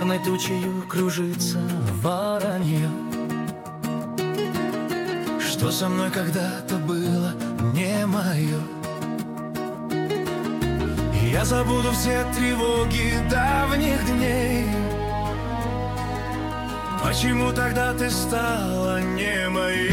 черной тучею кружится воронье. Что со мной когда-то было не мое. Я забуду все тревоги давних дней. Почему тогда ты стала не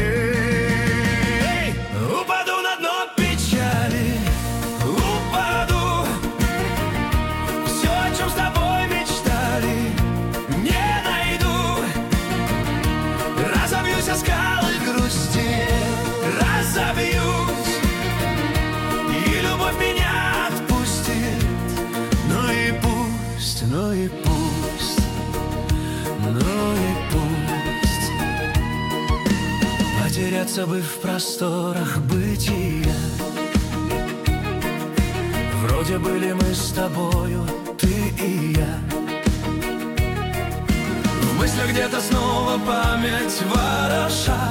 моей? Упаду на дно печали, упаду. Все, о чем с тобой мечтали, не найду. Разобьюсь о скалы грусти, разобьюсь, и любовь меня отпустит. Ну и пусть, ну и пусть, ну и пусть. Потеряться бы в просторах бытия. Вроде были мы с тобою, ты и я. В мыслях где-то снова память вороша.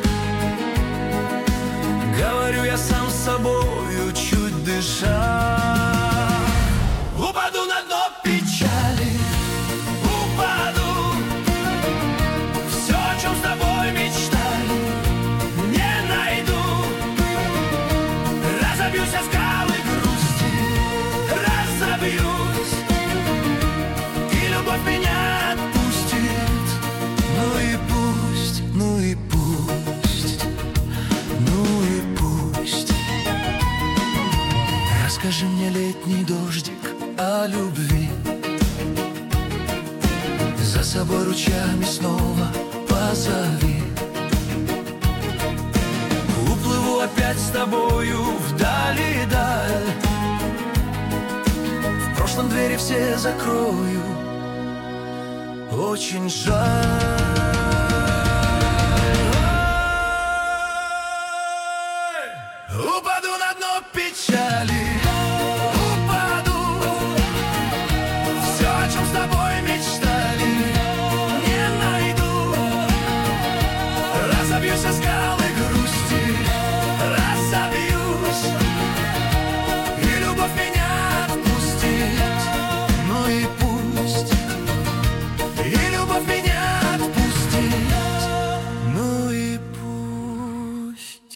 Говорю я сам с собою, чуть дыша. Упаду на дно печали, упаду. Все, о чем с тобой мечтали, не найду. Разобьюсь о скалы грусти, разобьюсь, и любовь меня отпустит. Ну и пусть, ну и пусть, ну и пусть. Расскажи мне, летний дождик, о любви. За собой ручьями снова позови. Уплыву опять с тобою вдали даль. В прошлом двери все закрою. Очень жаль.